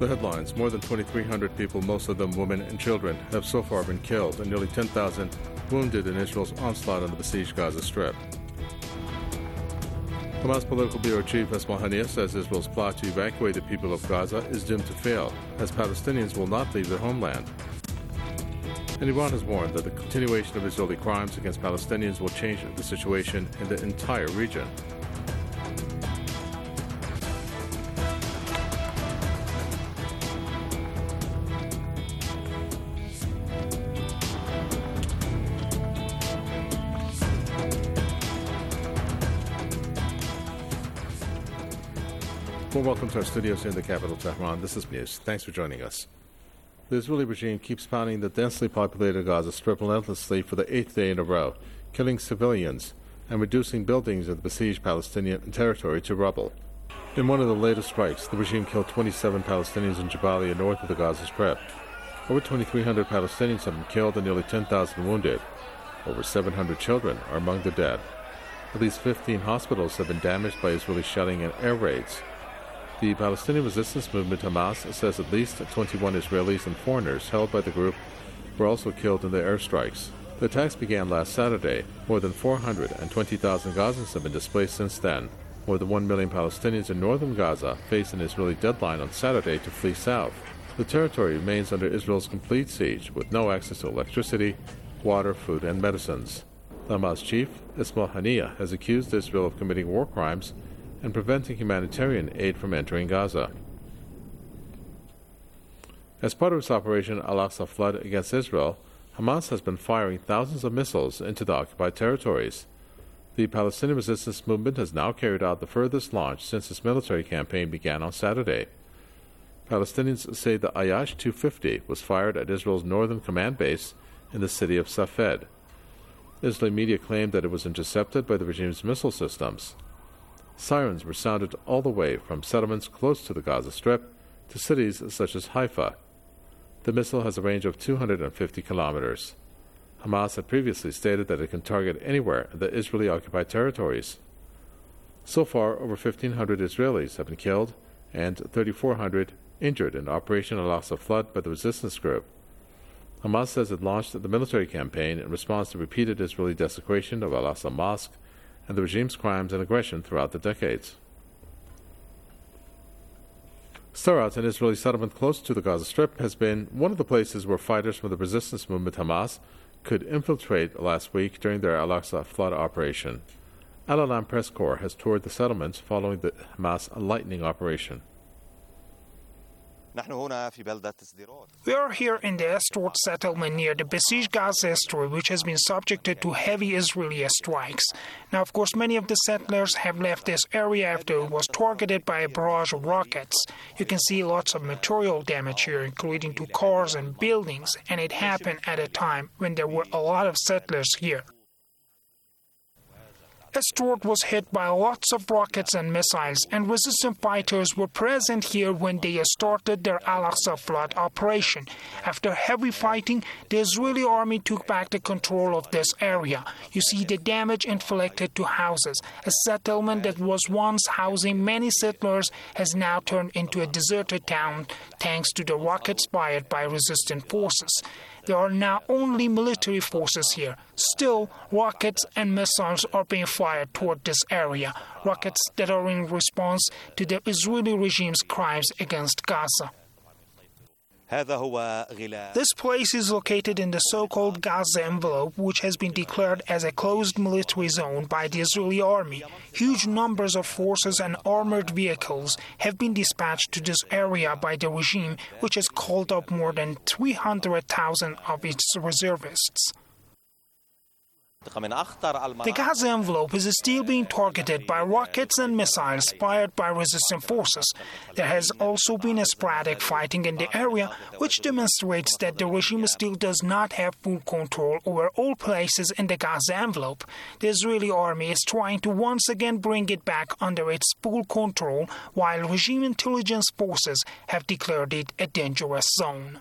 The headlines: more than 2,300 people, most of them women and children, have so far been killed and nearly 10,000 wounded in Israel's onslaught on the besieged Gaza Strip. Hamas Political Bureau Chief Esmail Haniyeh says Israel's plot to evacuate the people of Gaza is doomed to fail, as Palestinians will not leave their homeland. And Iran has warned that the continuation of Israeli crimes against Palestinians will change the situation in the entire region. Well, welcome to our studios here in the capital, Tehran. This is News. Thanks for joining us. The Israeli regime keeps pounding the densely populated Gaza Strip relentlessly for the 8th day in a row, killing civilians and reducing buildings in the besieged Palestinian territory to rubble. In one of the latest strikes, the regime killed 27 Palestinians in Jabalia, north of the Gaza Strip. Over 2,300 Palestinians have been killed and nearly 10,000 wounded. Over 700 children are among the dead. At least 15 hospitals have been damaged by Israeli shelling and air raids. The Palestinian resistance movement Hamas says at least 21 Israelis and foreigners held by the group were also killed in the airstrikes. The attacks began last Saturday. More than 420,000 Gazans have been displaced since then. More than 1 million Palestinians in northern Gaza face an Israeli deadline on Saturday to flee south. The territory remains under Israel's complete siege, with no access to electricity, water, food, and medicines. The Hamas chief, Esmail Haniyeh, has accused Israel of committing war crimes and preventing humanitarian aid from entering Gaza. As part of its Operation Al-Aqsa Flood against Israel, Hamas has been firing thousands of missiles into the occupied territories. The Palestinian resistance movement has now carried out the furthest launch since its military campaign began on Saturday. Palestinians say the Ayash 250 was fired at Israel's northern command base in the city of Safed. Israeli media claimed that it was intercepted by the regime's missile systems. Sirens were sounded all the way from settlements close to the Gaza Strip to cities such as Haifa. The missile has a range of 250 kilometers. Hamas had previously stated that it can target anywhere in the Israeli-occupied territories. So far, over 1,500 Israelis have been killed and 3,400 injured in Operation Al-Aqsa Flood by the resistance group. Hamas says it launched the military campaign in response to repeated Israeli desecration of Al-Aqsa Mosque and the regime's crimes and aggression throughout the decades. Sderot, an Israeli settlement close to the Gaza Strip, has been one of the places where fighters from the resistance movement Hamas could infiltrate last week during their Al-Aqsa flood operation. Al-Alam Press Corps has toured the settlements following the Hamas lightning operation. We are here in the Sderot settlement near the besieged Gaza Strip, which has been subjected to heavy Israeli strikes. Now, of course, many of the settlers have left this area after it was targeted by a barrage of rockets. You can see lots of material damage here, including to cars and buildings, and it happened at a time when there were a lot of settlers here. Sderot was hit by lots of rockets and missiles, and resistance fighters were present here when they started their Al-Aqsa flood operation. After heavy fighting, the Israeli army took back the control of this area. You see the damage inflicted to houses. A settlement that was once housing many settlers has now turned into a deserted town thanks to the rockets fired by resistance forces. There are now only military forces here. Still, rockets and missiles are being fired toward this area, rockets that are in response to the Israeli regime's crimes against Gaza. This place is located in the so-called Gaza envelope, which has been declared as a closed military zone by the Israeli army. Huge numbers of forces and armored vehicles have been dispatched to this area by the regime, which has called up more than 300,000 of its reservists. The Gaza envelope is still being targeted by rockets and missiles fired by resistance forces. There has also been a sporadic fighting in the area, which demonstrates that the regime still does not have full control over all places in the Gaza envelope. The Israeli army is trying to once again bring it back under its full control, while regime intelligence forces have declared it a dangerous zone.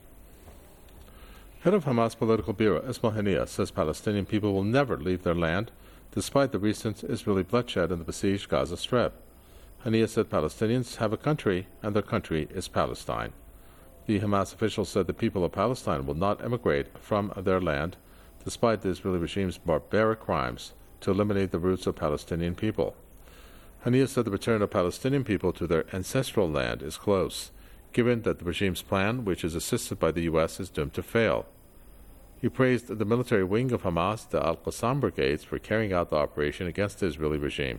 Head of Hamas Political Bureau, Esmail Haniyeh, says Palestinian people will never leave their land, despite the recent Israeli bloodshed in the besieged Gaza Strip. Haniyeh said Palestinians have a country, and their country is Palestine. The Hamas official said the people of Palestine will not emigrate from their land, despite the Israeli regime's barbaric crimes to eliminate the roots of Palestinian people. Haniyeh said the return of Palestinian people to their ancestral land is close, given that the regime's plan, which is assisted by the U.S., is doomed to fail. He praised the military wing of Hamas, the Al-Qassam brigades, for carrying out the operation against the Israeli regime.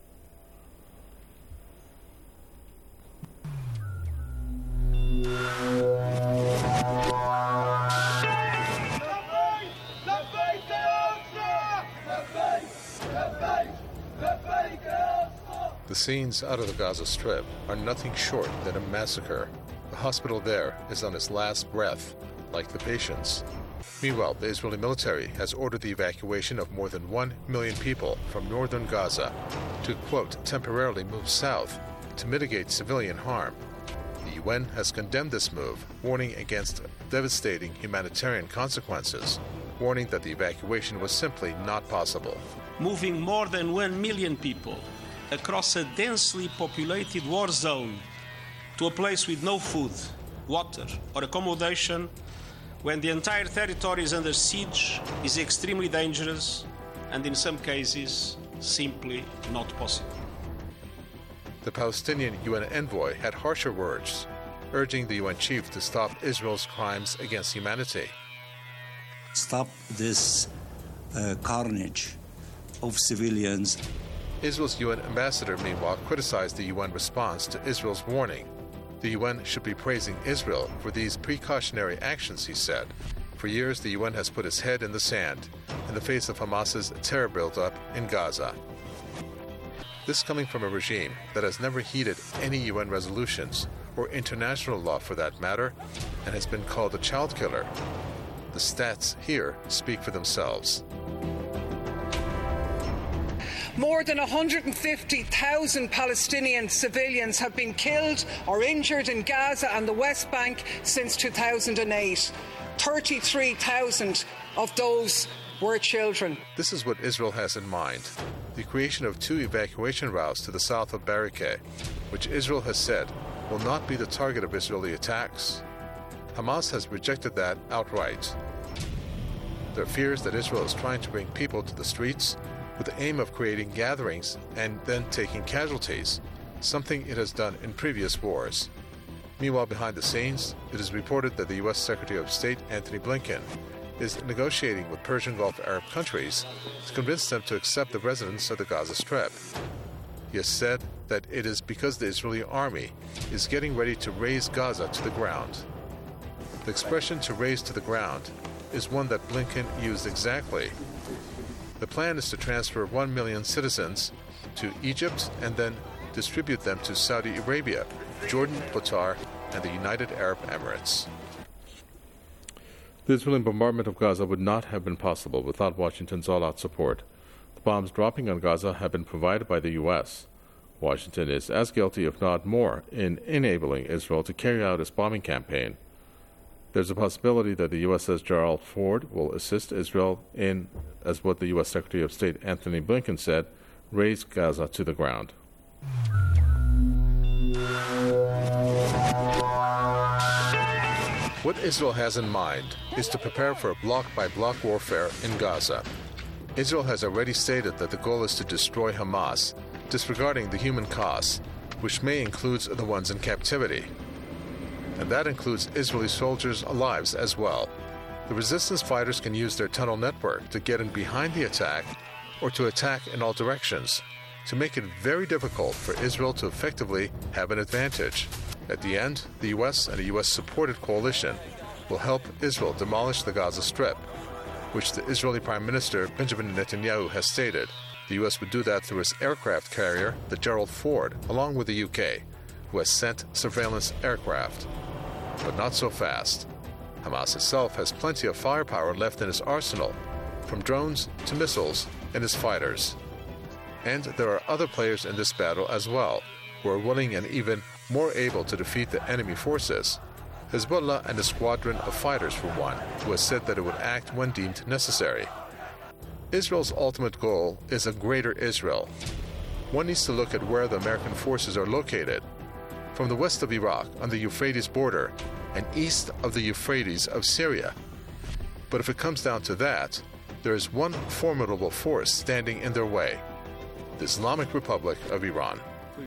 The scenes out of the Gaza Strip are nothing short than a massacre. The hospital there is on its last breath, like the patients. Meanwhile, the Israeli military has ordered the evacuation of more than 1 million people from northern Gaza to, quote, temporarily move south to mitigate civilian harm. The UN has condemned this move, warning against devastating humanitarian consequences, warning that the evacuation was simply not possible. Moving more than 1 million people across a densely populated war zone to a place with no food, water, or accommodation when the entire territory is under siege is extremely dangerous and in some cases simply not possible. The Palestinian UN envoy had harsher words, urging the UN chief to stop Israel's crimes against humanity. Stop this carnage of civilians. Israel's UN ambassador, meanwhile, criticized the UN response to Israel's warning. The UN should be praising Israel for these precautionary actions, he said. For years, the UN has put its head in the sand in the face of Hamas's terror buildup in Gaza. This coming from a regime that has never heeded any UN resolutions, or international law for that matter, and has been called a child killer. The stats here speak for themselves. More than 150,000 Palestinian civilians have been killed or injured in Gaza and the West Bank since 2008. 33,000 of those were children. This is what Israel has in mind: the creation of 2 evacuation routes to the south of Berekah, which Israel has said will not be the target of Israeli attacks. Hamas has rejected that outright. There are fears that Israel is trying to bring people to the streets with the aim of creating gatherings and then taking casualties, something it has done in previous wars. Meanwhile, behind the scenes, it is reported that the U.S. Secretary of State Antony Blinken is negotiating with Persian Gulf Arab countries to convince them to accept the residents of the Gaza Strip. He has said that it is because the Israeli army is getting ready to raze Gaza to the ground. The expression "to raze to the ground" is one that Blinken used exactly. The plan is to transfer 1 million citizens to Egypt and then distribute them to Saudi Arabia, Jordan, Qatar, and the United Arab Emirates. The Israeli bombardment of Gaza would not have been possible without Washington's all-out support. The bombs dropping on Gaza have been provided by the U.S. Washington is as guilty, if not more, in enabling Israel to carry out its bombing campaign. There's a possibility that the U.S.'s Gerald Ford will assist Israel in, as what the U.S. Secretary of State Antony Blinken said, raze Gaza to the ground. What Israel has in mind is to prepare for a block-by-block warfare in Gaza. Israel has already stated that the goal is to destroy Hamas, disregarding the human costs, which may include the ones in captivity. And that includes Israeli soldiers' lives as well. The resistance fighters can use their tunnel network to get in behind the attack or to attack in all directions, to make it very difficult for Israel to effectively have an advantage. At the end, the U.S. and a U.S.-supported coalition will help Israel demolish the Gaza Strip, which the Israeli Prime Minister Benjamin Netanyahu has stated. The U.S. would do that through its aircraft carrier, the Gerald Ford, along with the U.K., who has sent surveillance aircraft. But not so fast. Hamas itself has plenty of firepower left in its arsenal, from drones to missiles and its fighters. And there are other players in this battle as well, who are willing and even more able to defeat the enemy forces. Hezbollah and a squadron of fighters, for one, who has said that it would act when deemed necessary. Israel's ultimate goal is a greater Israel. one needs to look at where the American forces are located. From the west of Iraq on the Euphrates border and east of the Euphrates of Syria. But if it comes down to that, there is one formidable force standing in their way: the Islamic Republic of Iran.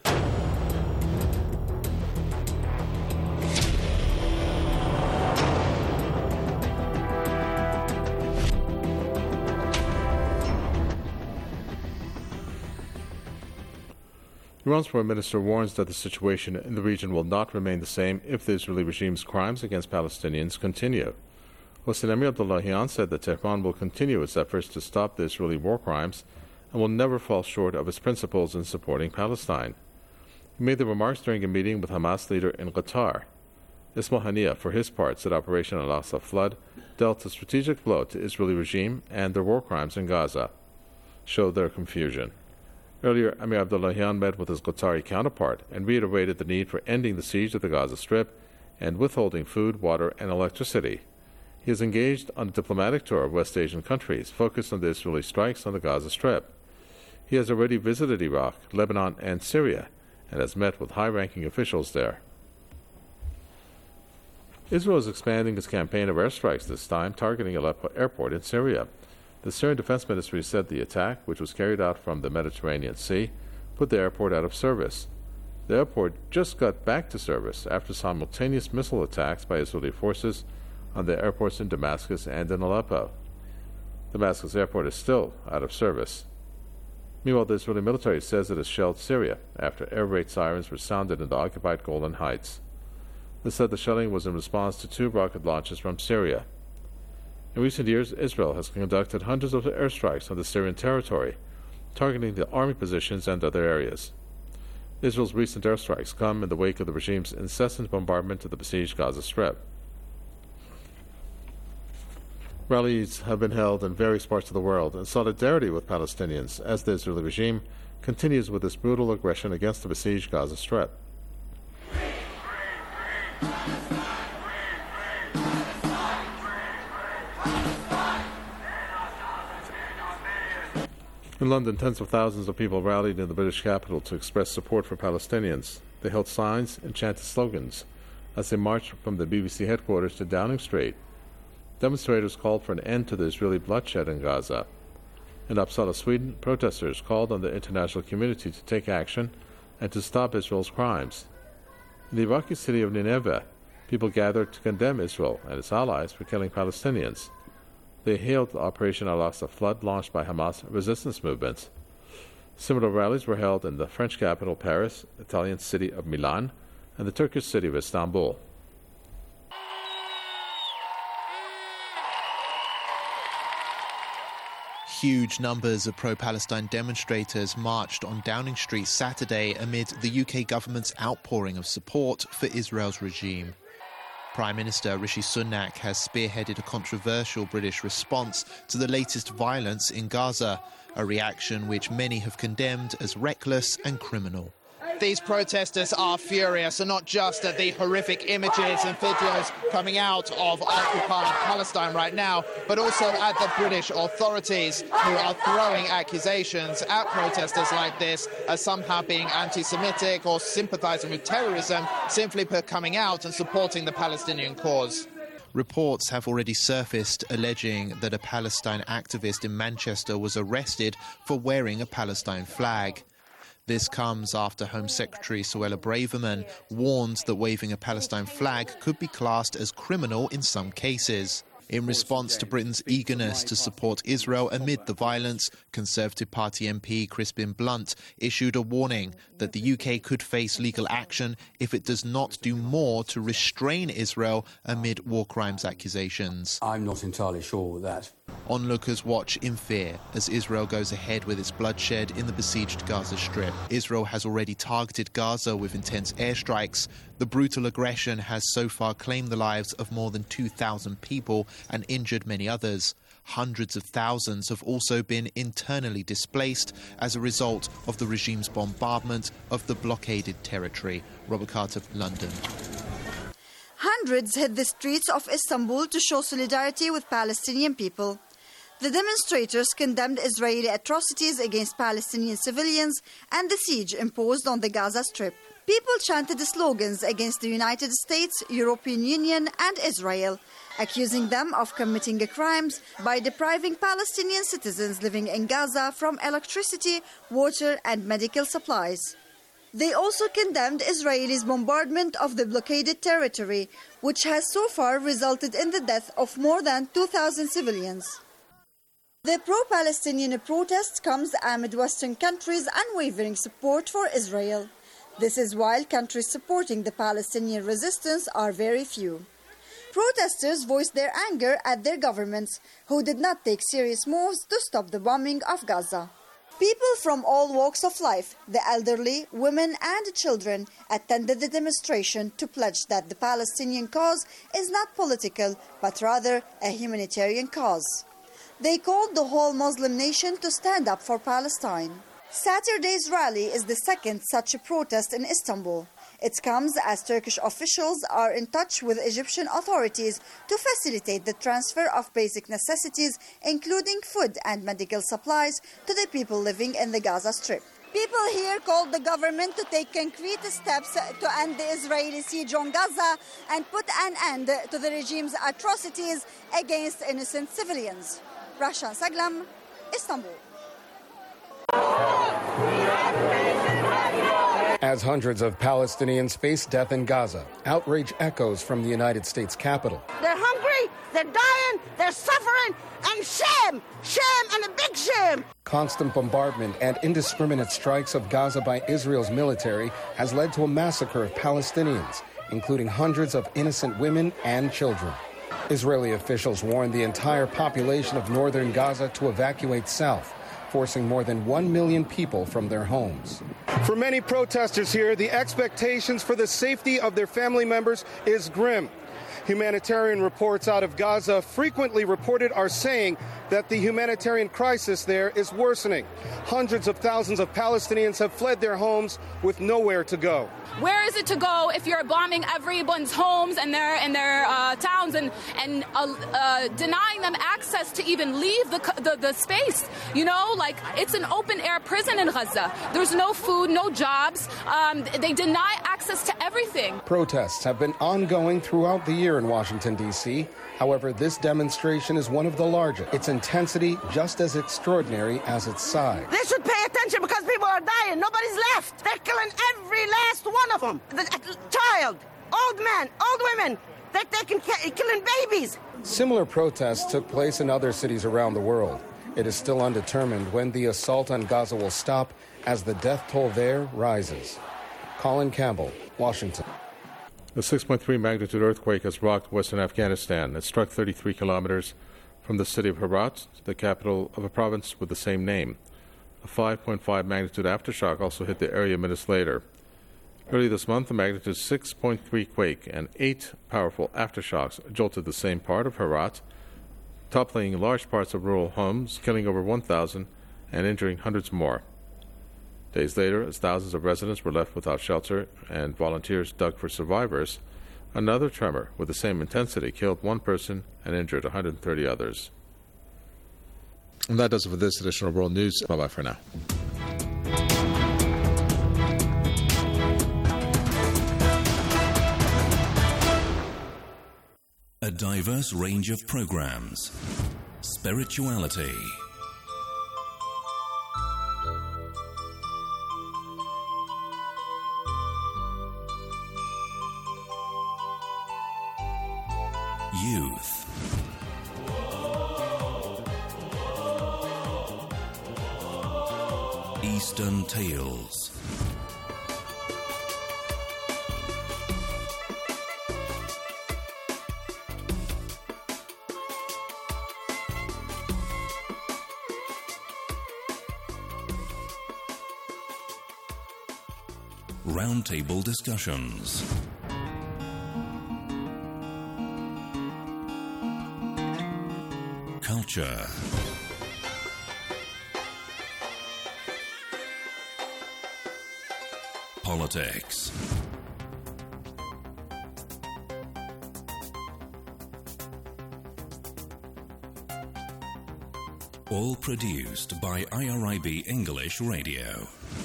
Iran's foreign minister warns that the situation in the region will not remain the same if the Israeli regime's crimes against Palestinians continue. Hossein Amir-Abdollahian said that Tehran will continue its efforts to stop the Israeli war crimes and will never fall short of its principles in supporting Palestine. He made the remarks during a meeting with Hamas leader in Qatar. Ismail Haniyeh, for his part, said Operation Al-Aqsa Flood dealt a strategic blow to the Israeli regime, and their war crimes in Gaza showed their confusion. Earlier, Amir Abdollahian met with his Qatari counterpart and reiterated the need for ending the siege of the Gaza Strip and withholding food, water, and electricity. He is engaged on a diplomatic tour of West Asian countries focused on the Israeli strikes on the Gaza Strip. He has already visited Iraq, Lebanon, and Syria, and has met with high-ranking officials there. Israel is expanding its campaign of airstrikes, this time targeting Aleppo Airport in Syria. The Syrian Defense Ministry said the attack, which was carried out from the Mediterranean Sea, put the airport out of service. The airport just got back to service after simultaneous missile attacks by Israeli forces on the airports in Damascus and in Aleppo. Damascus airport is still out of service. Meanwhile, the Israeli military says it has shelled Syria after air raid sirens were sounded in the occupied Golan Heights. They said the shelling was in response to 2 rocket launches from Syria. In recent years, Israel has conducted hundreds of airstrikes on the Syrian territory, targeting the army positions and other areas. Israel's recent airstrikes come in the wake of the regime's incessant bombardment of the besieged Gaza Strip. Rallies have been held in various parts of the world in solidarity with Palestinians as the Israeli regime continues with its brutal aggression against the besieged Gaza Strip. In London, tens of thousands of people rallied in the British capital to express support for Palestinians. They held signs and chanted slogans as they marched from the BBC headquarters to Downing Street. Demonstrators called for an end to the Israeli bloodshed in Gaza. In Uppsala, Sweden, protesters called on the international community to take action and to stop Israel's crimes. In the Iraqi city of Nineveh, people gathered to condemn Israel and its allies for killing Palestinians. They hailed Operation Al-Aqsa Flood launched by Hamas resistance movements. Similar rallies were held in the French capital Paris, Italian city of Milan, and the Turkish city of Istanbul. Huge numbers of pro-Palestine demonstrators marched on Downing Street Saturday amid the UK government's outpouring of support for Israel's regime. Prime Minister Rishi Sunak has spearheaded a controversial British response to the latest violence in Gaza, a reaction which many have condemned as reckless and criminal. These protesters are furious, and not just at the horrific images and videos coming out of occupied Palestine right now, but also at the British authorities, who are throwing accusations at protesters like this as somehow being anti-Semitic or sympathizing with terrorism, simply for coming out and supporting the Palestinian cause. Reports have already surfaced alleging that a Palestine activist in Manchester was arrested for wearing a Palestine flag. This comes after Home Secretary Suella Braverman warned that waving a Palestine flag could be classed as criminal in some cases. In response to Britain's eagerness to support Israel amid the violence, Conservative Party MP Crispin Blunt issued a warning that the UK could face legal action if it does not do more to restrain Israel amid war crimes accusations. I'm not entirely sure with that. Onlookers watch in fear as Israel goes ahead with its bloodshed in the besieged Gaza Strip. Israel has already targeted Gaza with intense airstrikes. The brutal aggression has so far claimed the lives of more than 2,000 people and injured many others. Hundreds of thousands have also been internally displaced as a result of the regime's bombardment of the blockaded territory. Robert Carter, London. Hundreds hit the streets of Istanbul to show solidarity with Palestinian people. The demonstrators condemned Israeli atrocities against Palestinian civilians and the siege imposed on the Gaza Strip. People chanted slogans against the United States, European Union and Israel, accusing them of committing crimes by depriving Palestinian citizens living in Gaza from electricity, water and medical supplies. They also condemned Israel's bombardment of the blockaded territory, which has so far resulted in the death of more than 2,000 civilians. The pro-Palestinian protest comes amid Western countries' unwavering support for Israel. This is while countries supporting the Palestinian resistance are very few. Protesters voiced their anger at their governments, who did not take serious moves to stop the bombing of Gaza. People from all walks of life, the elderly, women and children, attended the demonstration to pledge that the Palestinian cause is not political, but rather a humanitarian cause. They called the whole Muslim nation to stand up for Palestine. Saturday's rally is the second such a protest in Istanbul. It comes as Turkish officials are in touch with Egyptian authorities to facilitate the transfer of basic necessities, including food and medical supplies, to the people living in the Gaza Strip. People here called the government to take concrete steps to end the Israeli siege on Gaza and put an end to the regime's atrocities against innocent civilians. Rashan Saglam, Istanbul. As hundreds of Palestinians face death in Gaza, outrage echoes from the United States Capitol. They're hungry, they're dying, they're suffering, and shame! Shame and a big shame! Constant bombardment and indiscriminate strikes of Gaza by Israel's military has led to a massacre of Palestinians, including hundreds of innocent women and children. Israeli officials warned the entire population of northern Gaza to evacuate south, forcing more than 1 million people from their homes. For many protesters here, the expectations for the safety of their family members is grim. Humanitarian reports out of Gaza frequently reported are saying that the humanitarian crisis there is worsening. Hundreds of thousands of Palestinians have fled their homes with nowhere to go. Where is it to go if you're bombing everyone's homes and their towns and denying them access to even leave the space? You know, like it's an open-air prison in Gaza. There's no food, no jobs. They deny access to everything. Protests have been ongoing throughout the year in Washington, D.C. However, this demonstration is one of the largest. Its intensity just as extraordinary as its size. They should pay attention because people are dying. Nobody's left. They're killing every last one of them. The child, old men, old women. They're killing babies. Similar protests took place in other cities around the world. It is still undetermined when the assault on Gaza will stop as the death toll there rises. Colin Campbell, Washington. A 6.3 magnitude earthquake has rocked western Afghanistan. It struck 33 kilometers from the city of Herat, the capital of a province with the same name. A 5.5 magnitude aftershock also hit the area minutes later. Early this month, a magnitude 6.3 quake and 8 powerful aftershocks jolted the same part of Herat, toppling large parts of rural homes, killing over 1,000 and injuring hundreds more. Days later, as thousands of residents were left without shelter and volunteers dug for survivors, another tremor with the same intensity killed one person and injured 130 others. And that does it for this edition of World News. Bye-bye for now. A diverse range of programs. Spirituality. Youth. Eastern Tales. Roundtable discussions. Culture. Politics. All produced by IRIB English Radio.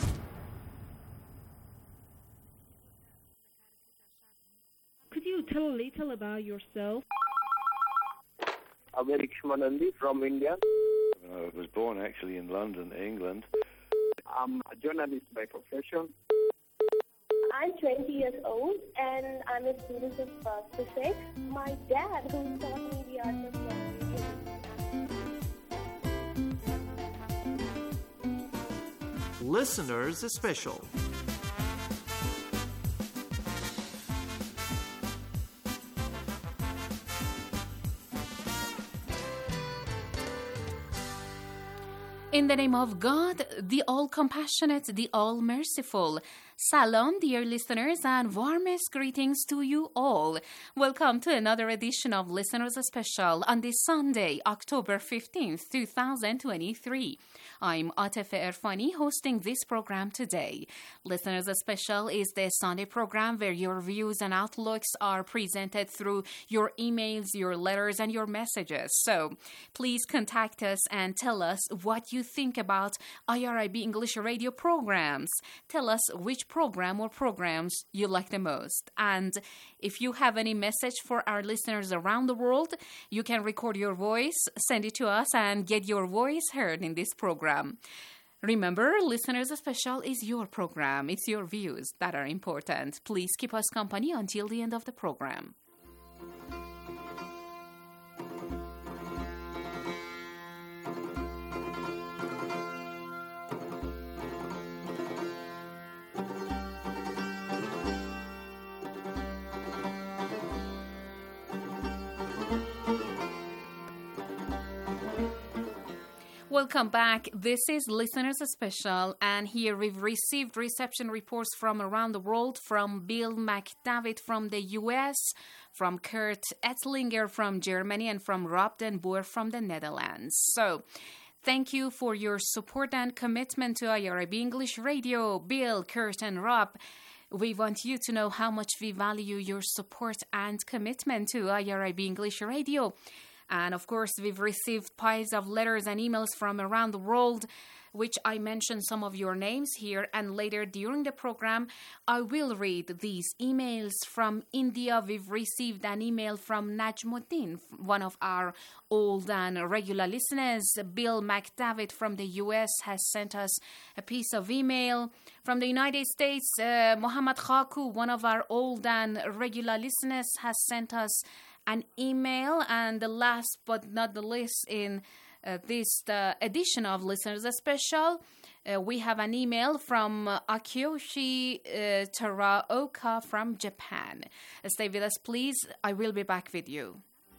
Could you tell a little about yourself? I'm Eric Shmanandi from India. I was born actually in London, England. I'm a journalist by profession. I'm 20 years old and I'm a student of physics. My dad, who taught me the art of language. Listeners Special. In the name of God, the all-compassionate, the all-merciful. Salam, dear listeners, and warmest greetings to you all. Welcome to another edition of Listeners Special on this Sunday, October 15th, 2023. I'm Atefe Erfani, hosting this program today. Listeners Special is the Sunday program where your views and outlooks are presented through your emails, your letters, and your messages. So please contact us and tell us what you think about IRIB English Radio programs. Tell us which program or programs you like the most. And if you have any message for our listeners around the world, you can record your voice, send it to us, and get your voice heard in this program. Remember, Listeners Special is your program. It's your views that are important. Please keep us company until the end of the program. Welcome back. This is Listeners Special, and here we've received reception reports from around the world, from Bill McDavid from the U.S., from Kurt Ettlinger from Germany, and from Rob Den Boer from the Netherlands. So, thank you for your support and commitment to IRIB English Radio. Bill, Kurt, and Rob, we want you to know how much we value your support and commitment to IRIB English Radio. And of course, we've received piles of letters and emails from around the world, which I mentioned some of your names here. And later during the program, I will read these emails. From India, we've received an email from Najmuddin, one of our old and regular listeners. Bill McDavid from the U.S. has sent us a piece of email. From the United States, Mohammed Khaku, one of our old and regular listeners, has sent us an email. And the last but not the least in this edition of Listeners Special, we have an email from Akiyoshi Taraoka from Japan. Stay with us, please. I will be back with you.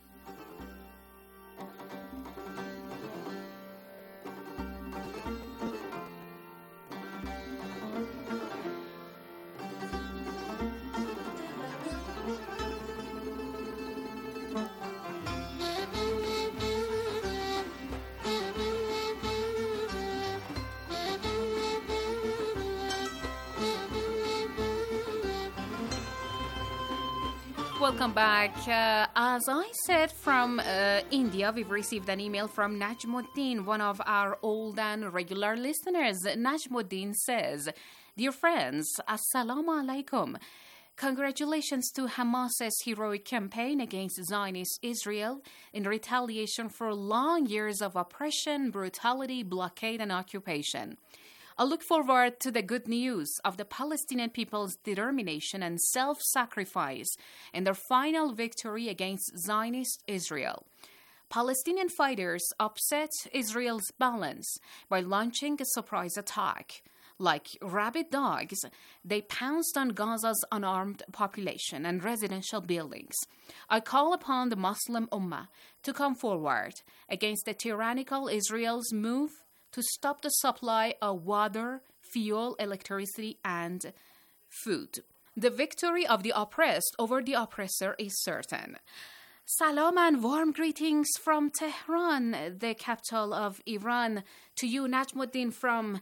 Welcome back. As I said, from India, we've received an email from Najmuddin, one of our old and regular listeners. Najmuddin says, "Dear friends, Assalamu alaikum. Congratulations to Hamas's heroic campaign against Zionist Israel in retaliation for long years of oppression, brutality, blockade, and occupation. I look forward to the good news of the Palestinian people's determination and self-sacrifice in their final victory against Zionist Israel. Palestinian fighters upset Israel's balance by launching a surprise attack. Like rabid dogs, they pounced on Gaza's unarmed population and residential buildings. I call upon the Muslim Ummah to come forward against the tyrannical Israel's move to stop the supply of water, fuel, electricity, and food. The victory of the oppressed over the oppressor is certain." Salam and warm greetings from Tehran, the capital of Iran, to you, Najmuddin, from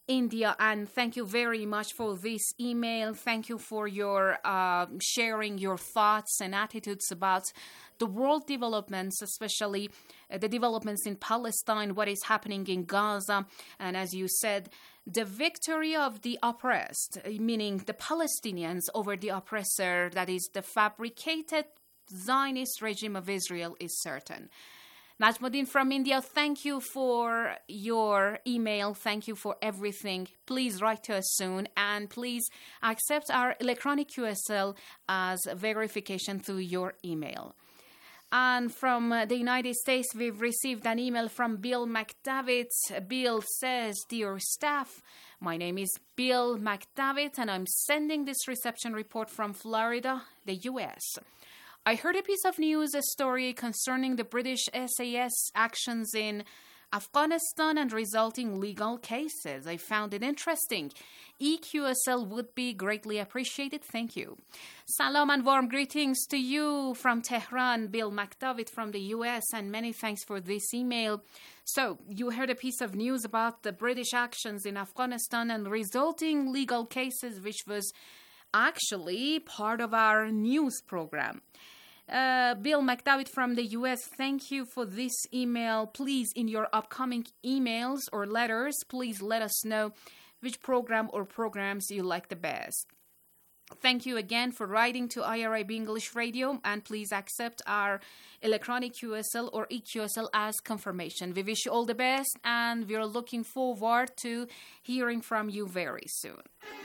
India. And thank you very much for this email. Thank you for your sharing your thoughts and attitudes about the world developments, especially the developments in Palestine, what is happening in Gaza. And as you said, the victory of the oppressed, meaning the Palestinians over the oppressor, that is the fabricated Zionist regime of Israel, is certain. Najmuddin from India, thank you for your email. Thank you for everything. Please write to us soon, and please accept our electronic QSL as verification through your email. And from the United States, we've received an email from Bill McDavitt. Bill says, "Dear staff, my name is Bill McDavitt, and I'm sending this reception report from Florida, the U.S. I heard a piece of news, a story concerning the British SAS actions in Afghanistan and resulting legal cases. I found it interesting. EQSL would be greatly appreciated. Thank you." Salam and warm greetings to you from Tehran, Bill McDavitt from the US, and many thanks for this email. So, you heard a piece of news about the British actions in Afghanistan and resulting legal cases, which was actually part of our news program. Bill McDavitt from the US, thank you for this email. Please, in your upcoming emails or letters, please let us know which program or programs you like the best. Thank you again for writing to IRIB English Radio, and please accept our electronic QSL or EQSL as confirmation. We wish you all the best, and we're looking forward to hearing from you very soon.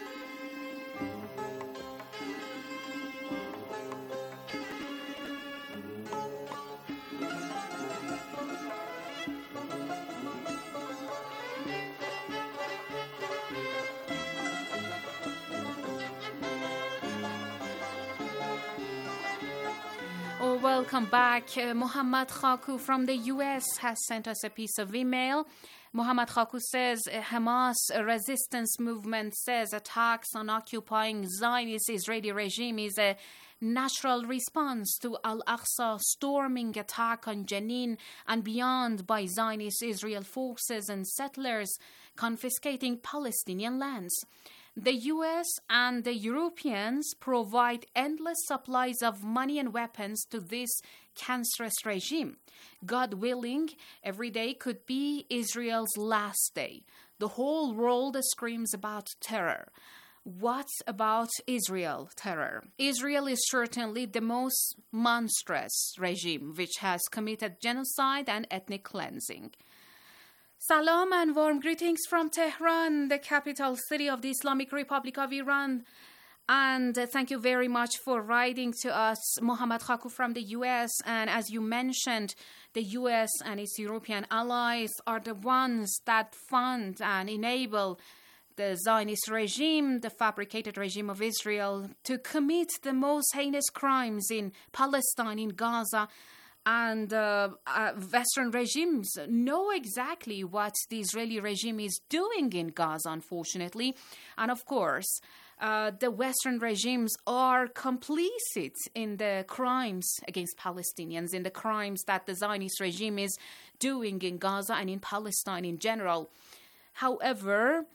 Welcome back. Muhammad Khaku from the US has sent us a piece of email. Muhammad Khaku says, Hamas resistance movement says attacks on occupying Zionist Israeli regime is a natural response to Al-Aqsa storming attack on Jenin and beyond by Zionist Israel forces and settlers confiscating Palestinian lands. The US and the Europeans provide endless supplies of money and weapons to this cancerous regime. God willing, every day could be Israel's last day. The whole world screams about terror. What about Israel terror? Israel is certainly the most monstrous regime which has committed genocide and ethnic cleansing. Salam and warm greetings from Tehran, the capital city of the Islamic Republic of Iran. And thank you very much for writing to us, Muhammad Khaku from the US. And as you mentioned, the US and its European allies are the ones that fund and enable the Zionist regime, the fabricated regime of Israel, to commit the most heinous crimes in Palestine, in Gaza. And Western regimes know exactly what the Israeli regime is doing in Gaza, unfortunately. And of course, the Western regimes are complicit in the crimes against Palestinians, in the crimes that the Zionist regime is doing in Gaza and in Palestine in general. However,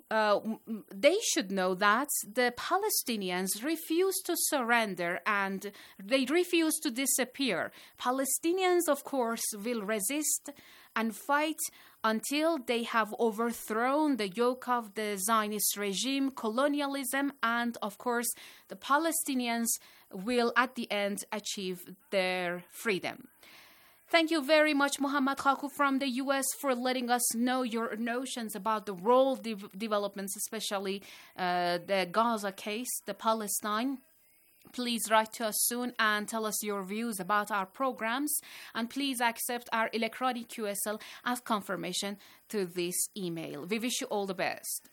they should know that the Palestinians refuse to surrender and they refuse to disappear. Palestinians, of course, will resist and fight until they have overthrown the yoke of the Zionist regime, colonialism, and, of course, the Palestinians will, at the end, achieve their freedom. Thank you very much, Muhammad Khaku from the US, for letting us know your notions about the world developments, especially the Gaza case, the Palestine. Please write to us soon and tell us your views about our programs. And please accept our electronic QSL as confirmation to this email. We wish you all the best.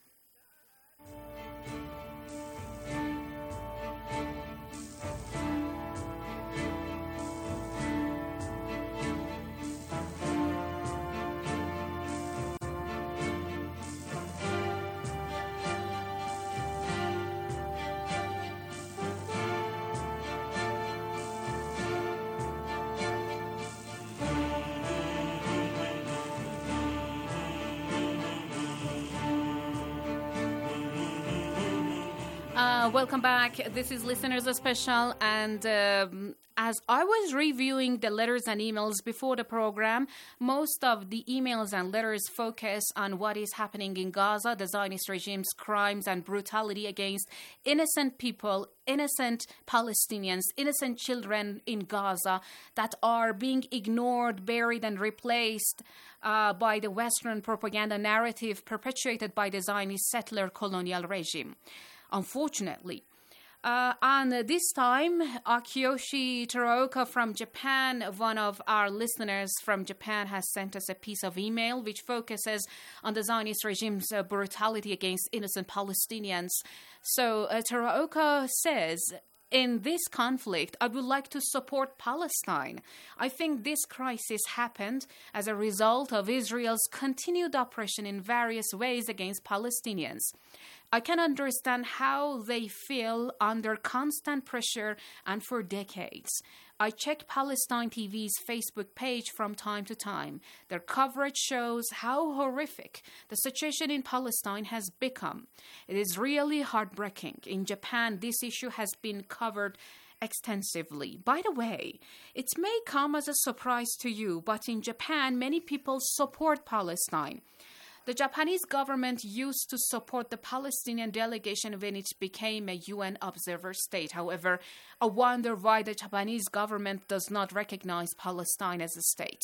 Welcome back. This is Listeners Special, and as I was reviewing the letters and emails before the program, most of the emails and letters focus on what is happening in Gaza, the Zionist regime's crimes and brutality against innocent people, innocent Palestinians, innocent children in Gaza that are being ignored, buried, and replaced by the Western propaganda narrative perpetuated by the Zionist settler colonial regime. Unfortunately. And this time, Akiyoshi Teraoka from Japan, one of our listeners from Japan, has sent us a piece of email which focuses on the Zionist regime's brutality against innocent Palestinians. So Teraoka says, in this conflict, I would like to support Palestine. I think this crisis happened as a result of Israel's continued oppression in various ways against Palestinians. I can understand how they feel under constant pressure and for decades. I check Palestine TV's Facebook page from time to time. Their coverage shows how horrific the situation in Palestine has become. It is really heartbreaking. In Japan, this issue has been covered extensively. By the way, it may come as a surprise to you, but in Japan, many people support Palestine. The Japanese government used to support the Palestinian delegation when it became a UN observer state. However, I wonder why the Japanese government does not recognize Palestine as a state.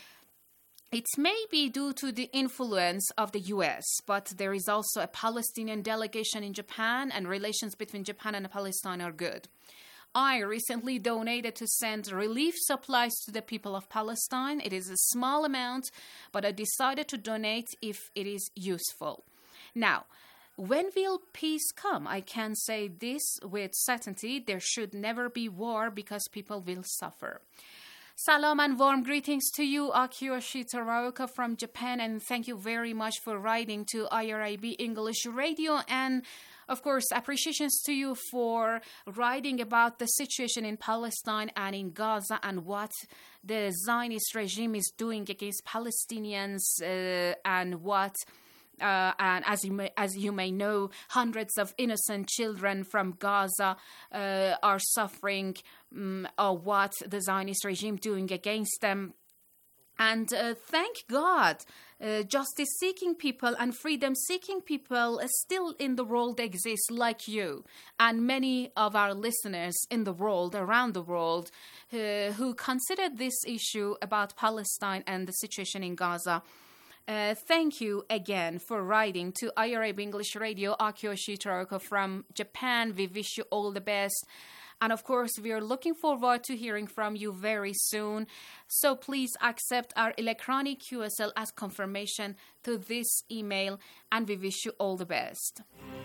It may be due to the influence of the US, but there is also a Palestinian delegation in Japan, and relations between Japan and Palestine are good. I recently donated to send relief supplies to the people of Palestine. It is a small amount, but I decided to donate if it is useful. Now, when will peace come? I can say this with certainty. There should never be war because people will suffer. Salam and warm greetings to you, Akiyoshi Teraoka from Japan, and thank you very much for writing to IRIB English Radio, and of course, appreciations to you for writing about the situation in Palestine and in Gaza and what the Zionist regime is doing against Palestinians and what... and as you may know, hundreds of innocent children from Gaza are suffering what the Zionist regime doing against them. And thank God, justice-seeking people and freedom-seeking people still in the world exist like you and many of our listeners in the world, around the world, who consider this issue about Palestine and the situation in Gaza. Thank you again for writing to IRIB English Radio, Akiyoshi Teraoka from Japan. We wish you all the best. And of course, we are looking forward to hearing from you very soon. So please accept our electronic QSL as confirmation to this email, and we wish you all the best.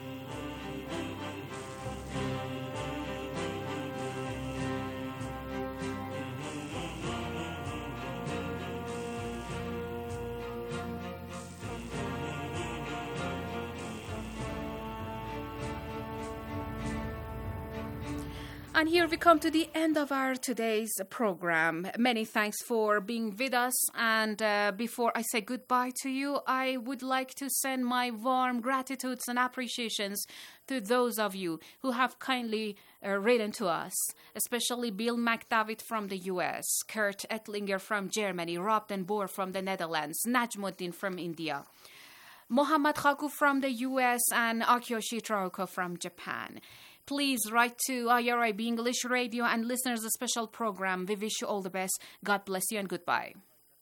And here we come to the end of our today's program. Many thanks for being with us. And before I say goodbye to you, I would like to send my warm gratitudes and appreciations to those of you who have kindly written to us, especially Bill McDavid from the US, Kurt Ettlinger from Germany, Rob Den Boer from the Netherlands, Najmuddin from India, Mohammad Khaku from the US, and Akiyoshi Teraoka from Japan. Please write to IRIB English Radio and Listeners' Special Program. We wish you all the best. God bless you and goodbye.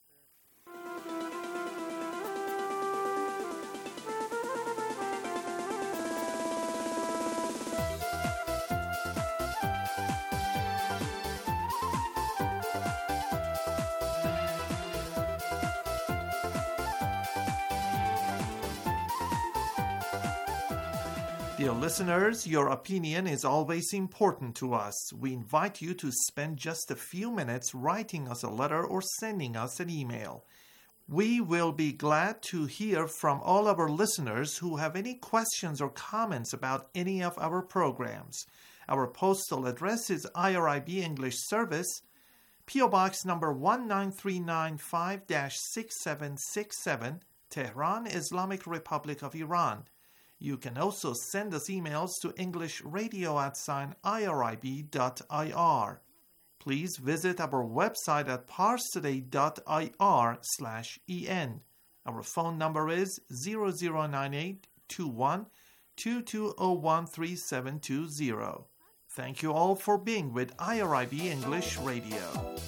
Dear listeners, your opinion is always important to us. We invite you to spend just a few minutes writing us a letter or sending us an email. We will be glad to hear from all of our listeners who have any questions or comments about any of our programs. Our postal address is IRIB English Service, P.O. Box number 19395-6767, Tehran, Islamic Republic of Iran. You can also send us emails to englishradio@irib.ir. Please visit our website at parstoday.ir/en. Our phone number is 0098 21 22013720. Thank you all for being with IRIB English Radio.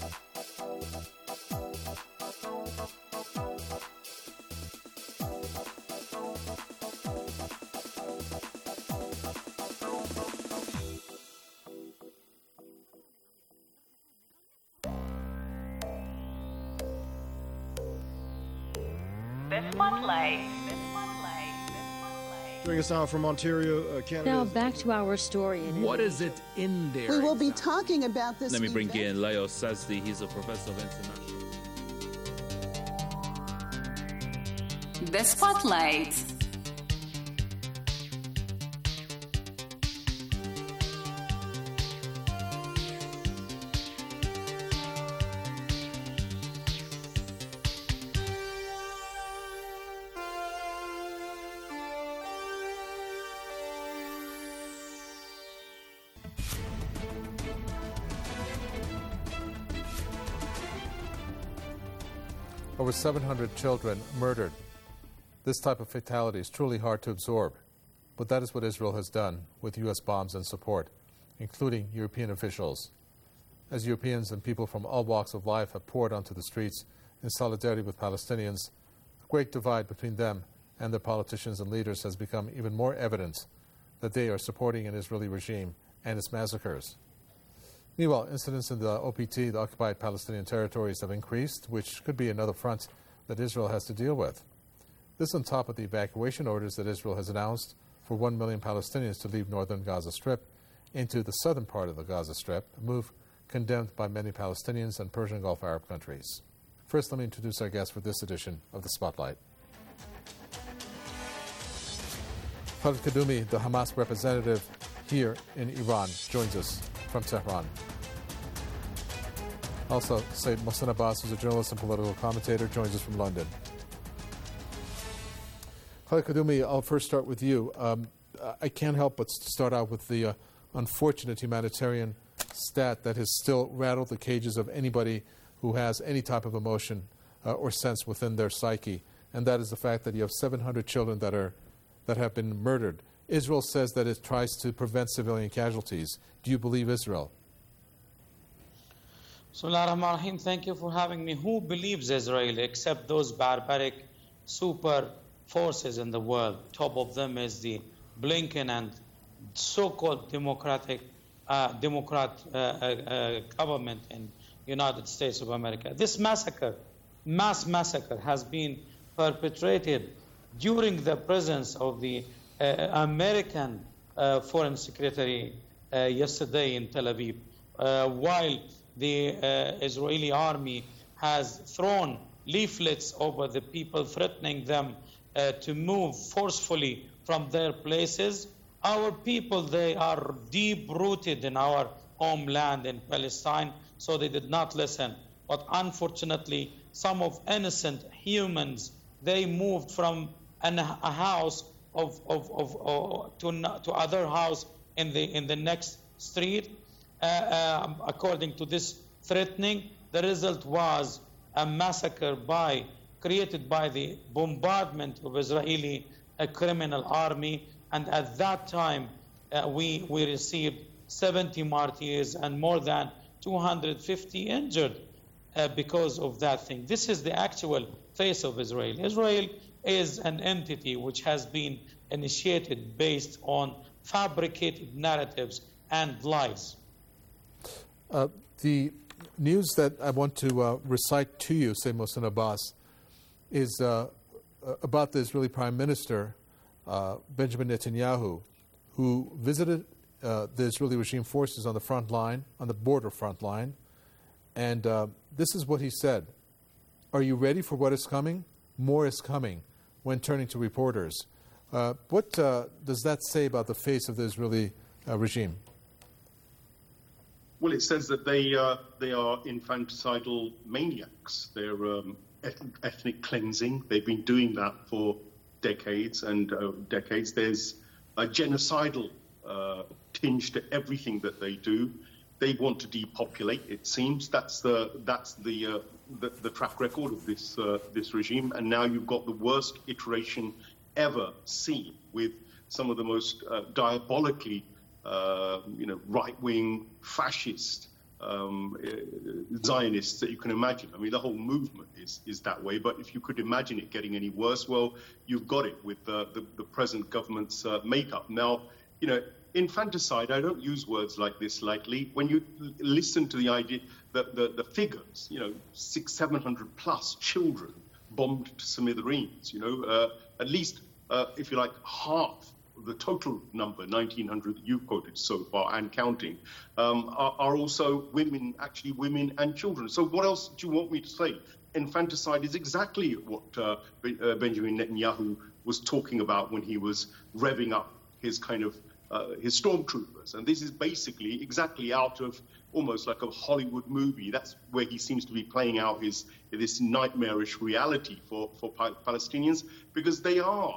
The Spotlight. Joining us now from Ontario, Canada. Now back to our story. What is it in there? We will be talking about this. Let me bring in Leo Sazdi. He's a professor of international. The Spotlight. Over 700 children murdered. This type of fatality is truly hard to absorb, but that is what Israel has done with U.S. bombs and support, including European officials. As Europeans and people from all walks of life have poured onto the streets in solidarity with Palestinians, the great divide between them and their politicians and leaders has become even more evident that they are supporting an Israeli regime and its massacres. Meanwhile, incidents in the OPT, the occupied Palestinian territories, have increased, which could be another front that Israel has to deal with. This on top of the evacuation orders that Israel has announced for 1 million Palestinians to leave northern Gaza Strip into the southern part of the Gaza Strip, a move condemned by many Palestinians and Persian Gulf Arab countries. First, let me introduce our guest for this edition of The Spotlight. Khaled Kadumi, the Hamas representative here in Iran, joins us from Tehran. Also, Sayyid Mohsen Abbas, who's a journalist and political commentator, joins us from London. Khaled Kadumi, I'll first start with you. I can't help but start out with the unfortunate humanitarian stat that has still rattled the cages of anybody who has any type of emotion or sense within their psyche, and that is the fact that you have 700 children that have been murdered. Israel says that it tries to prevent civilian casualties. Do you believe Israel? Bismillah ar-Rahman ar-Rahim. Thank you for having me. Who believes Israel except those barbaric super forces in the world? Top of them is the Blinken and so-called Democrat government in United States of America. This massacre, mass massacre, has been perpetrated during the presence of the American Foreign Secretary yesterday in Tel Aviv, while the Israeli army has thrown leaflets over the people, threatening them to move forcefully from their places. Our people, they are deep-rooted in our homeland in Palestine, so they did not listen. But unfortunately, some of innocent humans, they moved from a house to other house in the next street. According to this threatening, the result was a massacre created by the bombardment of Israeli criminal army, and at that time we received 70 martyrs and more than 250 injured because of that thing. This is the actual face of Israel. Israel is an entity which has been initiated based on fabricated narratives and lies. The news that I want to recite to you, Sayyid Mohsen Abbas, is about the Israeli Prime Minister, Benjamin Netanyahu, who visited the Israeli regime forces on the front line, on the border front line, and this is what he said: "Are you ready for what is coming? More is coming," when turning to reporters. What does that say about the face of the Israeli regime? Well, it says that they are infanticidal maniacs. They're ethnic cleansing. They've been doing that for decades and decades. There's a genocidal tinge to everything that they do. They want to depopulate. It seems that's the track record of this regime. And now you've got the worst iteration ever seen, with some of the most diabolically, right-wing fascist Zionists that you can imagine. I mean, the whole movement is that way. But if you could imagine it getting any worse, well, you've got it with the present government's makeup. Now, infanticide, I don't use words like this lightly. When you listen to the idea, the figures, 600-700 plus children bombed to smithereens, at least, if you like, half the total number, 1,900 that you've quoted so far and counting, are also women and children. So what else do you want me to say? Infanticide is exactly what Benjamin Netanyahu was talking about when he was revving up his his stormtroopers. And this is basically exactly out of almost like a Hollywood movie. That's where he seems to be playing out this nightmarish reality for Palestinians, because they are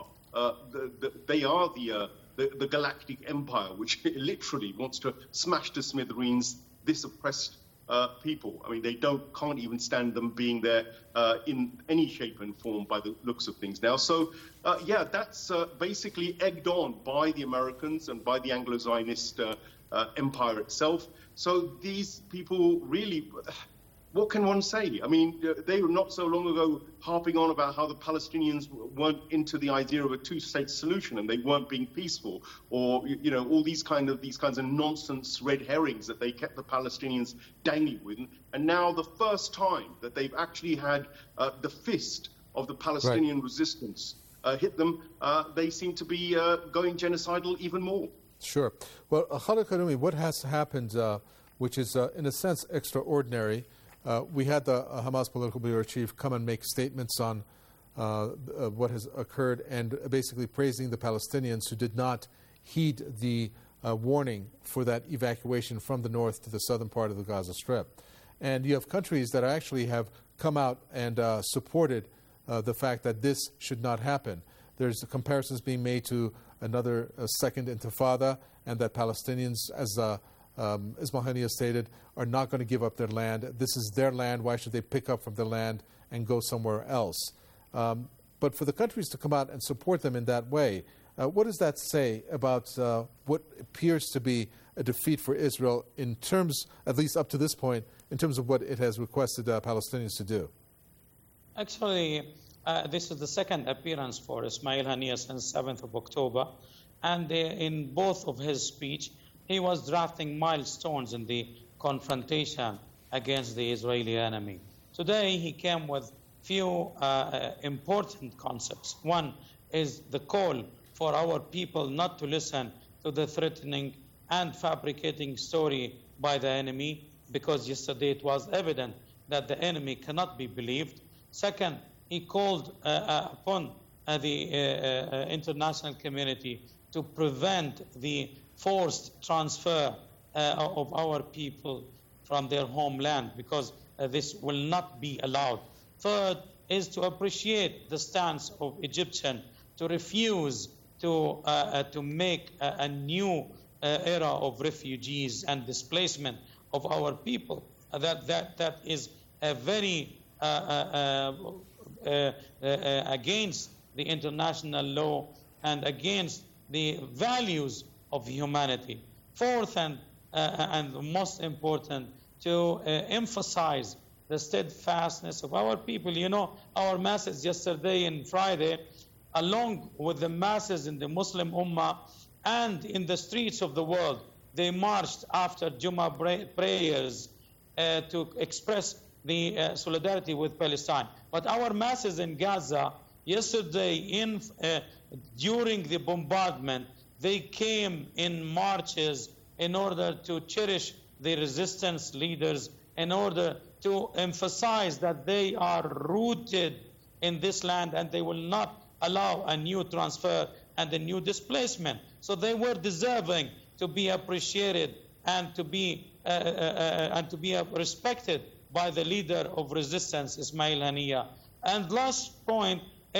the galactic empire, which literally wants to smash to smithereens this oppressed people. I mean, they can't even stand them being there in any shape and form by the looks of things now. So, that's basically egged on by the Americans and by the Anglo-Zionist empire itself. So these people really, what can one say? I mean, they were not so long ago harping on about how the Palestinians weren't into the idea of a two-state solution and they weren't being peaceful, or all these kinds of nonsense red herrings that they kept the Palestinians dangling with. And now the first time that they've actually had the fist of the Palestinian resistance hit them, they seem to be going genocidal even more. Sure. Well, Khalid Karumi, what has happened, which is in a sense extraordinary? We had the Hamas political bureau chief come and make statements on what has occurred and basically praising the Palestinians who did not heed the warning for that evacuation from the north to the southern part of the Gaza Strip. And you have countries that actually have come out and supported the fact that this should not happen. There's comparisons being made to another second intifada, and that Palestinians, as Ismail Haniyeh stated, are not going to give up their land. This is their land. Why should they pick up from their land and go somewhere else? But for the countries to come out and support them in that way, what does that say about what appears to be a defeat for Israel in terms, at least up to this point, in terms of what it has requested Palestinians to do? Actually, this is the second appearance for Ismail Haniyeh since 7th of October. And in both of his speech, he was drafting milestones in the confrontation against the Israeli enemy. Today, he came with few important concepts. One is the call for our people not to listen to the threatening and fabricating story by the enemy, because yesterday it was evident that the enemy cannot be believed. Second, he called upon the international community to prevent the forced transfer of our people from their homeland, because this will not be allowed. Third is to appreciate the stance of Egyptian to refuse to make a new era of refugees and displacement of our people. That is a very against the international law and against the values of humanity. Fourth, and most important, to emphasize the steadfastness of our people. You know, our masses yesterday and Friday, along with the masses in the Muslim Ummah and in the streets of the world, they marched after Jummah prayers to express the solidarity with Palestine. But our masses in Gaza, yesterday during the bombardment, they came in marches in order to cherish the resistance leaders, in order to emphasize that they are rooted in this land and they will not allow a new transfer and a new displacement. So they were deserving to be appreciated and to be respected by the leader of resistance, Ismail Haniyeh. And last point is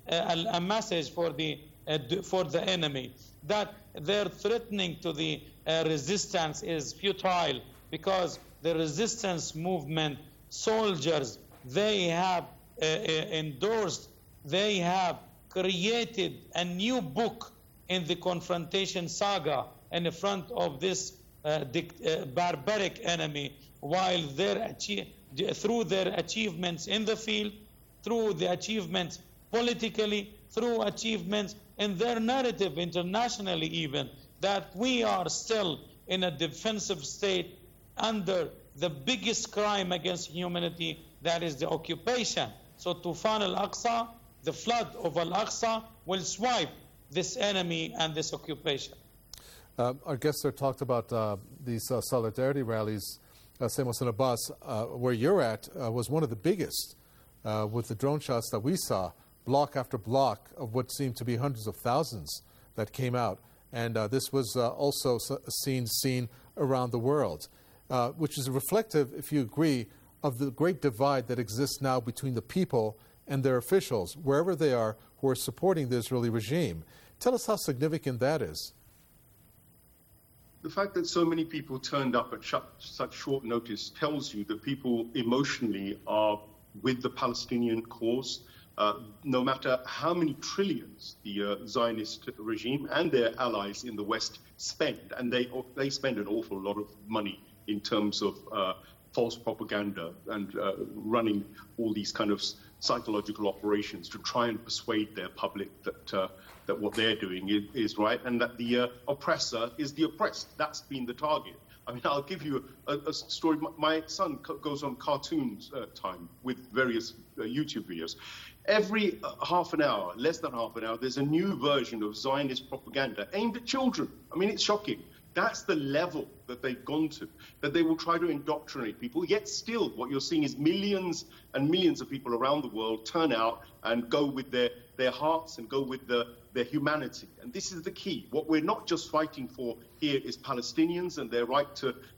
a message for the enemy, that their threatening to the resistance is futile, because the resistance movement soldiers, they have endorsed, they have created a new book in the confrontation saga in front of this barbaric enemy, while through their achievements in the field, through the achievements politically, through achievements in their narrative internationally even, that we are still in a defensive state under the biggest crime against humanity, that is the occupation. So Tufan al-Aqsa, the flood of al-Aqsa, will swipe this enemy and this occupation. Our guests there talked about these solidarity rallies. Sayyid Mohsen Abbas, where you're at, was one of the biggest with the drone shots that we saw, block after block of what seemed to be hundreds of thousands that came out. And this was also seen around the world, which is reflective, if you agree, of the great divide that exists now between the people and their officials, wherever they are, who are supporting the Israeli regime. Tell us how significant that is. The fact that so many people turned up at such short notice tells you that people emotionally are with the Palestinian cause, no matter how many trillions the Zionist regime and their allies in the West spend. And they spend an awful lot of money in terms of false propaganda and running all these kind of psychological operations to try and persuade their public that what they're doing is right, and that the oppressor is the oppressed. That's been the target. I mean, I'll give you a story. My son goes on cartoons time with various YouTube videos. Every half an hour, less than half an hour, there's a new version of Zionist propaganda aimed at children. I mean, it's shocking. That's the level that they've gone to, that they will try to indoctrinate people. Yet still, what you're seeing is millions and millions of people around the world turn out and go with their hearts and go with their humanity. And this is the key. What we're not just fighting for here is Palestinians and their right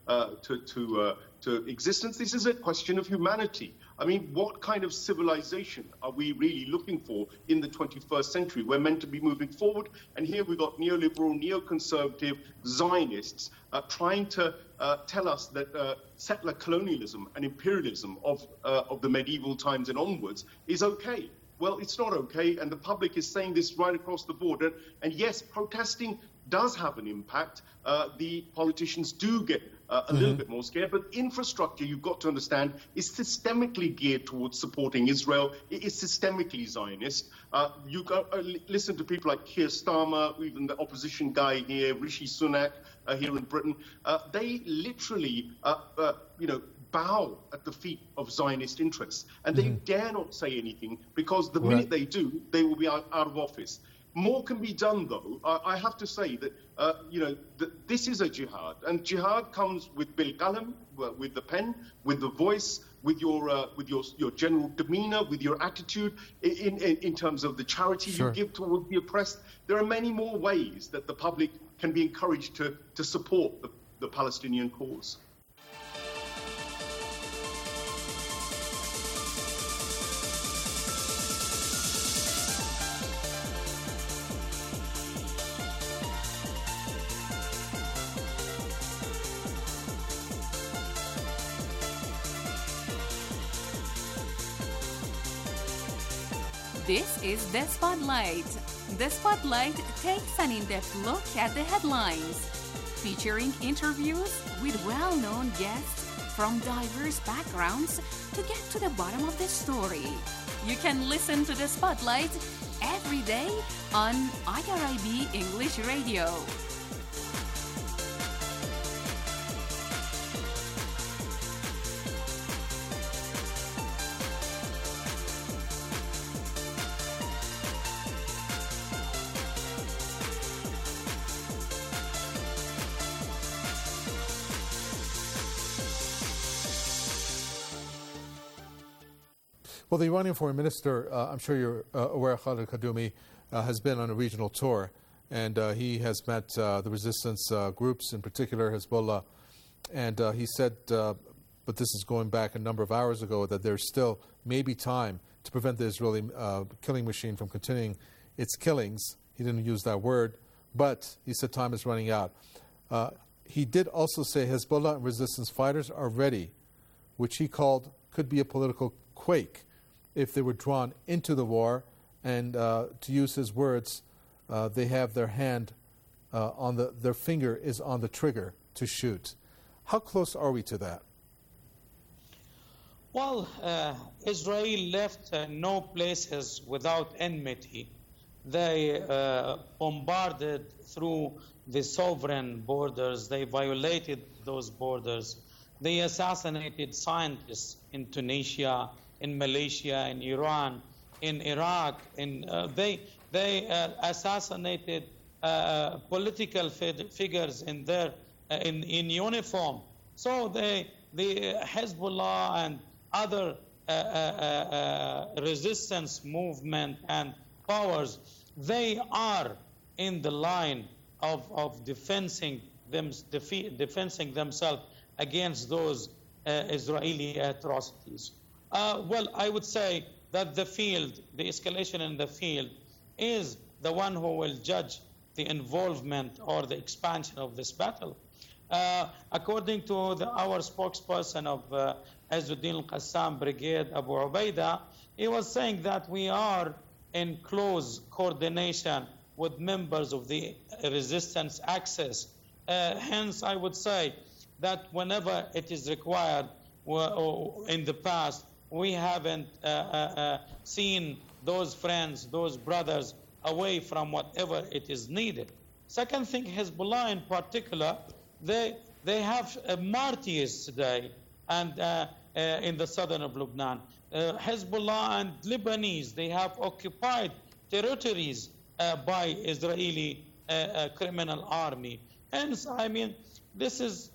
to existence. This is a question of humanity. I mean, what kind of civilization are we really looking for in the 21st century? We're meant to be moving forward, and here we've got neoliberal, neoconservative Zionists trying to tell us that settler colonialism and imperialism of the medieval times and onwards is okay. Well, it's not okay, and the public is saying this right across the board. And yes, protesting does have an impact. The politicians do get a little bit more scared, but infrastructure, you've got to understand, is systemically geared towards supporting Israel. It is systemically Zionist. You listen to people like Keir Starmer, even the opposition guy here, Rishi Sunak here in Britain. They literally, bow at the feet of Zionist interests, and they dare not say anything, because the minute they do, they will be out of office. More can be done, though. I have to say that, that this is a jihad, and jihad comes with bil qalam, with the pen, with the voice, with your general demeanor, with your attitude in terms of the charity you give towards the oppressed. There are many more ways that the public can be encouraged to support the Palestinian cause. This is The Spotlight. The Spotlight takes an in-depth look at the headlines, featuring interviews with well-known guests from diverse backgrounds to get to the bottom of the story. You can listen to The Spotlight every day on IRIB English Radio. Well, the Iranian foreign minister, I'm sure you're aware, Khalid Kadumi, has been on a regional tour, and he has met the resistance groups, in particular Hezbollah, and he said, but this is going back a number of hours ago, that there's still maybe time to prevent the Israeli killing machine from continuing its killings. He didn't use that word, but he said time is running out. He did also say Hezbollah and resistance fighters are ready, which he called could be a political quake if they were drawn into the war. And to use his words, they have their hand their finger is on the trigger to shoot. How close are we to that? Well, Israel left no places without enmity. They bombarded through the sovereign borders. They violated those borders. They assassinated scientists in Tunisia, in Malaysia, in Iran, in Iraq. They assassinated political figures in uniform. So the Hezbollah and other resistance movement and powers, they are in the line of defending themselves against those Israeli atrocities. Well, I would say that the escalation in the field, is the one who will judge the involvement or the expansion of this battle. According to our spokesperson of Izzuddin al-Qassam Brigade, Abu Ubaidah, he was saying that we are in close coordination with members of the resistance axis. Hence, I would say that whenever it is required, in the past, we haven't seen those friends, those brothers, away from whatever it is needed. Second thing, Hezbollah in particular, they have martyrs today, and in the southern of Lebanon. Hezbollah and Lebanese, they have occupied territories by Israeli criminal army. Hence, I mean, this is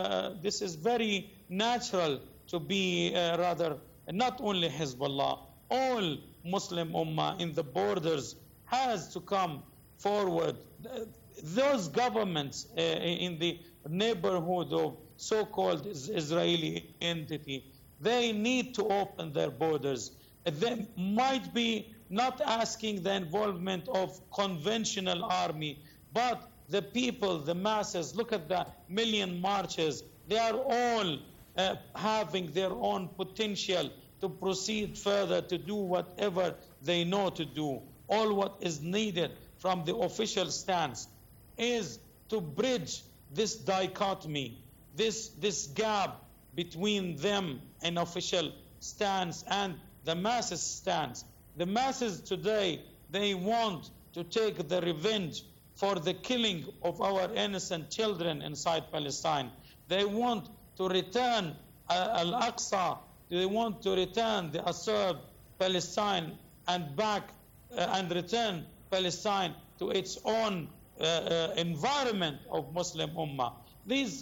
very natural to be rather not only Hezbollah, all Muslim Ummah in the borders has to come forward. Those governments in the neighborhood of so-called Israeli entity, they need to open their borders. They might be not asking the involvement of conventional army, but the people, the masses, look at the million marches. They are all having their own potential to proceed further, to do whatever they know to do. All what is needed from the official stance is to bridge this dichotomy, this gap between them, an official stance, and the masses' stance. The masses today, they want to take the revenge for the killing of our innocent children inside Palestine. They want to return Al-Aqsa. They want to return the usurped Palestine and back and return Palestine to its own environment of Muslim Ummah. These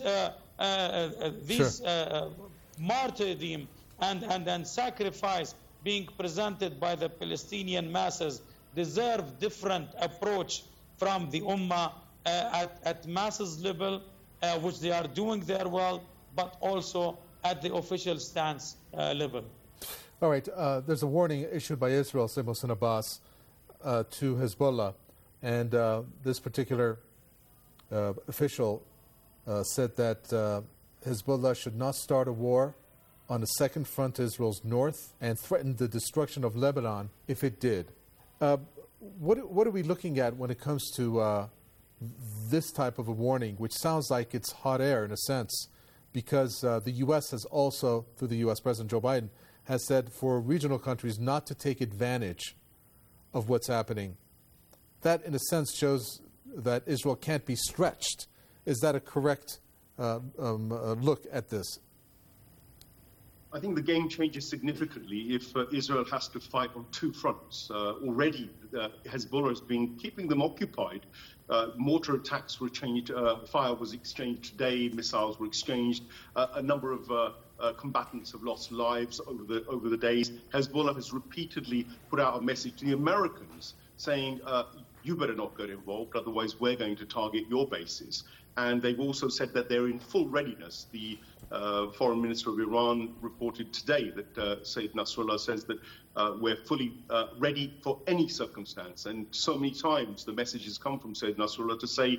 martyrdom and sacrifice being presented by the Palestinian masses deserve different approach from the Ummah at masses level, which they are doing there well, but also at the official stance level. All right, there's a warning issued by Israel, Sayyid Mohsen Abbas, to Hezbollah, and this particular official said that Hezbollah should not start a war on the second front to Israel's north and threatened the destruction of Lebanon if it did. What are we looking at when it comes to this type of a warning, which sounds like it's hot air in a sense, because the U.S. has also, through the U.S. President Joe Biden, has said for regional countries not to take advantage of what's happening. That, in a sense, shows that Israel can't be stretched. Is that a correct look at this? I think the game changes significantly if Israel has to fight on two fronts. Already, Hezbollah has been keeping them occupied. Mortar attacks were changed, fire was exchanged today, missiles were exchanged. A number of combatants have lost lives over the days. Hezbollah has repeatedly put out a message to the Americans saying, you better not get involved, otherwise we're going to target your bases. And they've also said that they're in full readiness. The Foreign Minister of Iran reported today that Sayyid Nasrallah says that we're fully ready for any circumstance. And so many times the message has come from Sayyid Nasrallah to say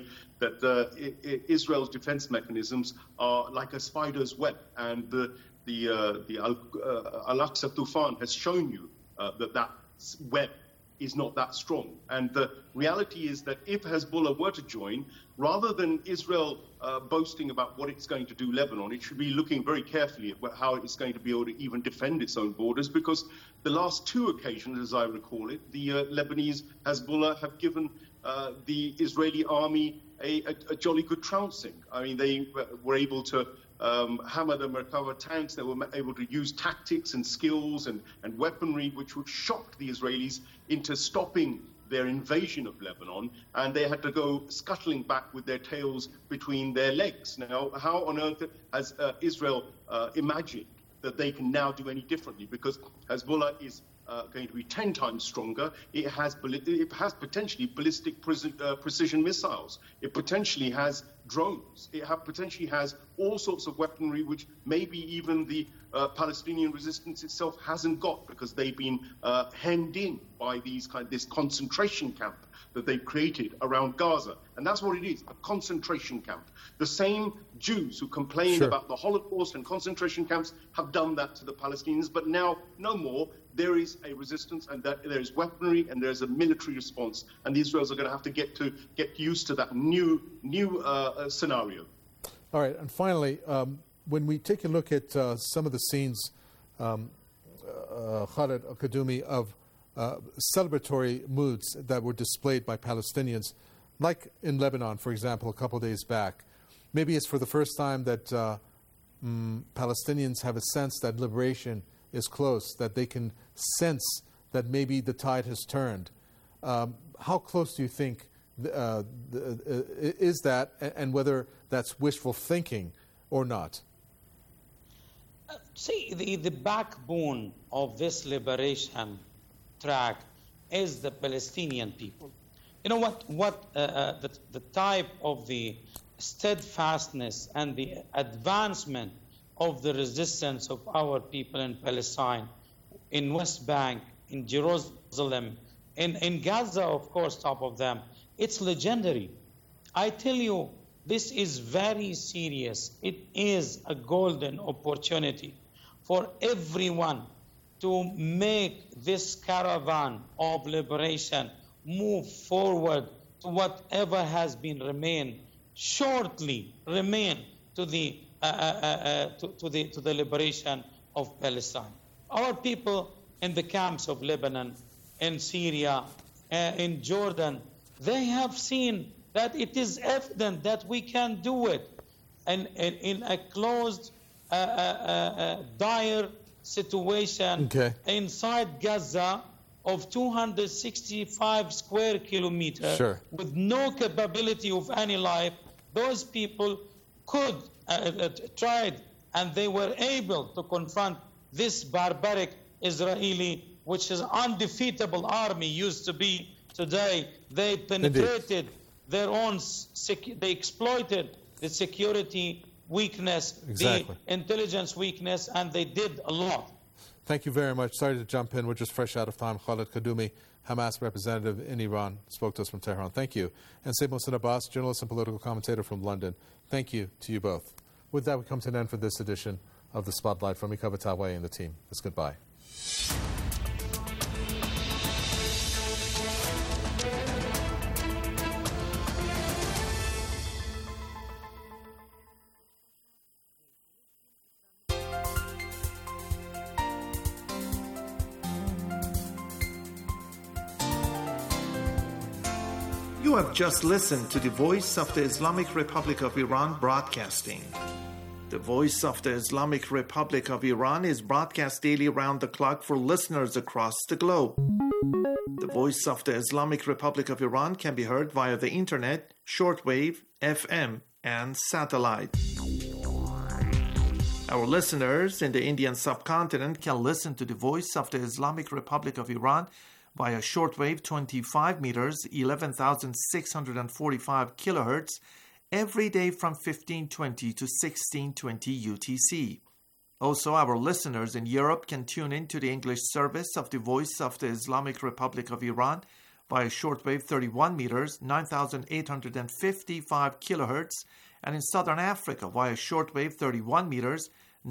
that Israel's defense mechanisms are like a spider's web, and the Al-Aqsa Tufan has shown you that web is not that strong. And the reality is that if Hezbollah were to join, rather than Israel boasting about what it's going to do Lebanon, it should be looking very carefully at how it's going to be able to even defend its own borders, because the last two occasions, as I recall it, the Lebanese Hezbollah have given the Israeli army a jolly good trouncing. I mean, they were able to hammer the Merkava tanks. They were able to use tactics and skills and weaponry which would shock the Israelis into stopping their invasion of Lebanon, and they had to go scuttling back with their tails between their legs. Now, how on earth has Israel imagined that they can now do any differently? Because Hezbollah is going to be 10 times stronger. It has potentially ballistic precision missiles. It potentially has drones. It potentially has all sorts of weaponry which maybe even the Palestinian resistance itself hasn't got, because they've been hemmed in by this concentration camp that they've created around Gaza. And that's what it is, a concentration camp. The same Jews who complained about the Holocaust and concentration camps have done that to the Palestinians, but now no more. There is a resistance, and that there is weaponry, and there is a military response, and the Israelis are going to have to get used to that new scenario. All right, and finally, when we take a look at some of the scenes, Khaled Al-Kaddoumi, of celebratory moods that were displayed by Palestinians, like in Lebanon, for example, a couple of days back, maybe it's for the first time that Palestinians have a sense that liberation is close, that they can sense that maybe the tide has turned. How close do you think is that, and whether that's wishful thinking or not? See, the backbone of this liberation track is the Palestinian people. You know what the type of the steadfastness and the advancement of the resistance of our people in Palestine, in West Bank, in Jerusalem, in Gaza, of course, top of them, it's legendary. I tell you, this is very serious. It is a golden opportunity for everyone to make this caravan of liberation move forward to whatever has been shortly remain to the liberation of Palestine. Our people in the camps of Lebanon, in Syria, in Jordan, they have seen that it is evident that we can do it. And in a closed, dire situation inside Gaza of 265 square kilometers, with no capability of any life, those people could tried, and they were able to confront this barbaric Israeli, which is undefeatable army used to be. Today, they penetrated their own, they exploited the security weakness, the intelligence weakness, and they did a lot. Thank you very much. Sorry to jump in. We're just fresh out of time. Khaled Kaddoumi, Hamas representative in Iran, spoke to us from Tehran. Thank you. And Sayyid Mohsin Abbas, journalist and political commentator from London. Thank you to you both. With that, we come to an end for this edition of The Spotlight. From Mika Bataway and the team, it's goodbye. You have just listened to the Voice of the Islamic Republic of Iran broadcasting. The Voice of the Islamic Republic of Iran is broadcast daily round the clock for listeners across the globe. The Voice of the Islamic Republic of Iran can be heard via the internet, shortwave, FM, and satellite. Our listeners in the Indian subcontinent can listen to the Voice of the Islamic Republic of Iran via shortwave 25 meters, 11,645 kilohertz, every day from 1520 to 1620 UTC. Also, our listeners in Europe can tune in to the English service of the Voice of the Islamic Republic of Iran via shortwave 31 meters, 9,855 kilohertz, and in Southern Africa via shortwave 31 meters,